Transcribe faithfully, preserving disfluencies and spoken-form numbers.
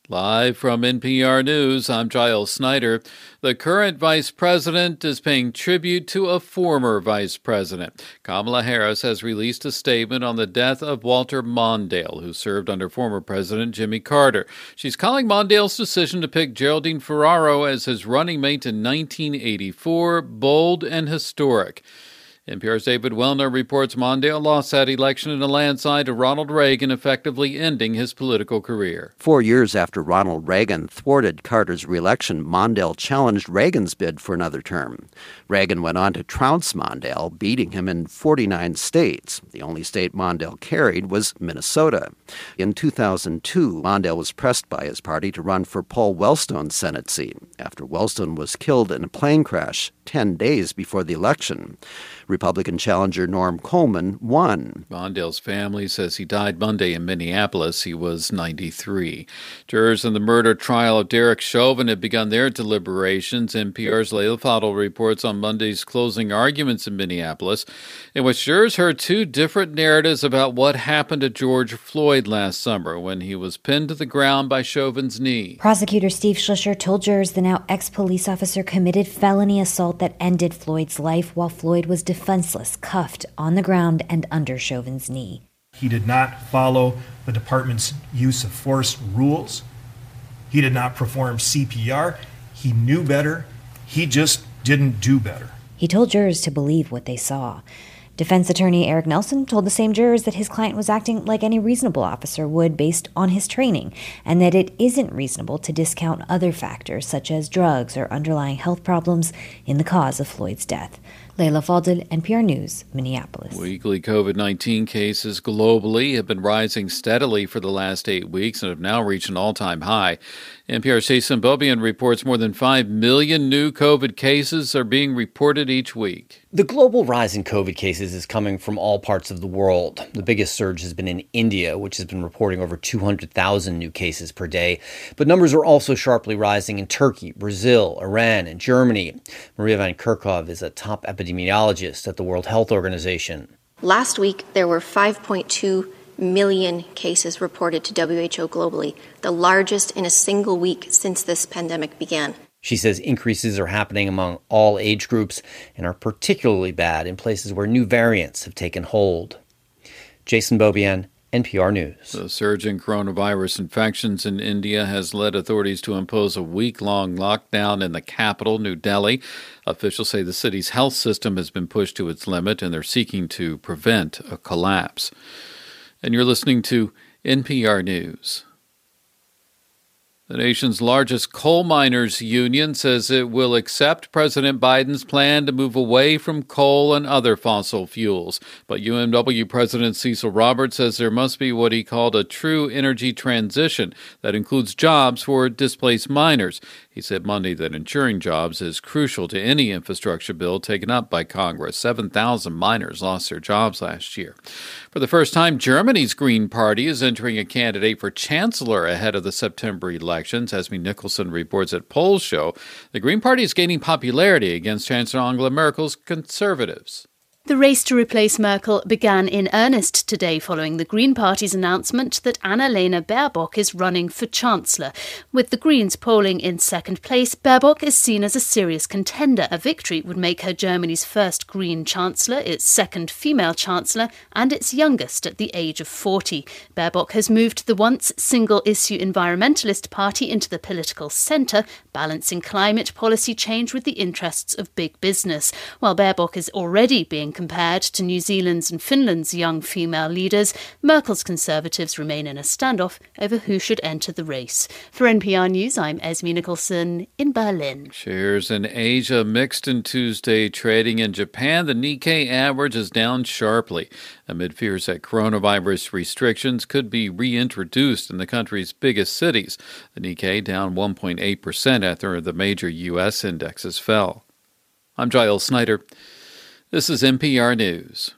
Live from N P R News, I'm Giles Snyder. The current vice president is paying tribute to a former vice president. Kamala Harris has released a statement on the death of Walter Mondale, who served under former President Jimmy Carter. She's calling Mondale's decision to pick Geraldine Ferraro as his running mate in nineteen eighty-four bold and historic. N P R's David Wellner reports Mondale lost that election in a landslide to Ronald Reagan, effectively ending his political career. Four years after Ronald Reagan thwarted Carter's reelection, Mondale challenged Reagan's bid for another term. Reagan went on to trounce Mondale, beating him in forty-nine states. The only state Mondale carried was Minnesota. In two thousand two, Mondale was pressed by his party to run for Paul Wellstone's Senate seat, after Wellstone was killed in a plane crash ten days before the election. Republican challenger Norm Coleman won. Mondale's family says he died Monday in Minneapolis. He was ninety-three. Jurors in the murder trial of Derek Chauvin have begun their deliberations. N P R's Leila Fadel reports on Monday's closing arguments in Minneapolis, in which jurors heard two different narratives about what happened to George Floyd last summer when he was pinned to the ground by Chauvin's knee. Prosecutor Steve Schlischer told jurors the now ex-police officer committed felony assault that ended Floyd's life while Floyd was defenseless, cuffed on the ground and under Chauvin's knee. He did not follow the department's use of force rules. He did not perform C P R. He knew better. He just didn't do better. He told jurors to believe what they saw. Defense attorney Eric Nelson told the same jurors that his client was acting like any reasonable officer would based on his training, and that it isn't reasonable to discount other factors such as drugs or underlying health problems in the cause of Floyd's death. Leila Fadel, N P R News, Minneapolis. Weekly covid nineteen cases globally have been rising steadily for the last eight weeks and have now reached an all-time high. N P R's Jason Beaubien reports more than five million new COVID cases are being reported each week. The global rise in COVID cases is coming from all parts of the world. The biggest surge has been in India, which has been reporting over two hundred thousand new cases per day. But numbers are also sharply rising in Turkey, Brazil, Iran, and Germany. Maria Van Kerkhove is a top epidemiologist at the World Health Organization. Last week, there were five point two million cases reported to W H O globally, the largest in a single week since this pandemic began. She says increases are happening among all age groups and are particularly bad in places where new variants have taken hold. Jason Beaubien, N P R News. The surge in coronavirus infections in India has led authorities to impose a week-long lockdown in the capital, New Delhi. Officials say the city's health system has been pushed to its limit, and they're seeking to prevent a collapse. And you're listening to N P R News. The nation's largest coal miners union says it will accept President Biden's plan to move away from coal and other fossil fuels. But U M W President Cecil Roberts says there must be what he called a true energy transition that includes jobs for displaced miners. He said Monday that ensuring jobs is crucial to any infrastructure bill taken up by Congress. seven thousand miners lost their jobs last year. For the first time, Germany's Green Party is entering a candidate for chancellor ahead of the September elections. Esme Nicholson reports at polls show the Green Party is gaining popularity against Chancellor Angela Merkel's conservatives. The race to replace Merkel began in earnest today following the Green Party's announcement that Annalena Baerbock is running for Chancellor. With the Greens polling in second place, Baerbock is seen as a serious contender. A victory would make her Germany's first Green Chancellor, its second female Chancellor, and its youngest at the age of forty. Baerbock has moved the once single-issue environmentalist party into the political centre, balancing climate policy change with the interests of big business. While Baerbock is already being compared to New Zealand's and Finland's young female leaders, Merkel's Conservatives remain in a standoff over who should enter the race. For N P R News, I'm Esme Nicholson in Berlin. Shares in Asia mixed in Tuesday trading. In Japan, the Nikkei average is down sharply amid fears that coronavirus restrictions could be reintroduced in the country's biggest cities. The Nikkei down one point eight percent after the major U S indexes fell. I'm Giles Snyder. This is N P R News.